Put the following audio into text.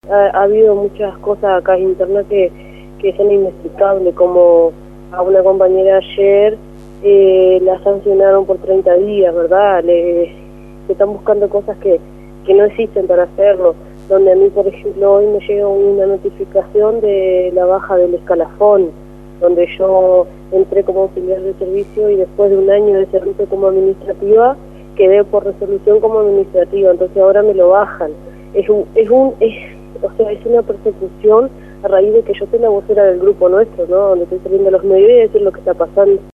ha habido muchas cosas acá en internet que son inexplicables, como a una compañera ayer la sancionaron por 30 días, ¿verdad? Se están buscando cosas que no existen para hacerlo, donde a mí, por ejemplo, hoy me llega una notificación de la baja del escalafón, donde yo entré como auxiliar de servicio y después de un año de servicio como administrativa quedé por resolución como administrativa, entonces ahora me lo bajan. O sea, es una persecución a raíz de que yo soy la vocera del grupo nuestro, ¿no? Donde estoy saliendo a los medios y decir lo que está pasando.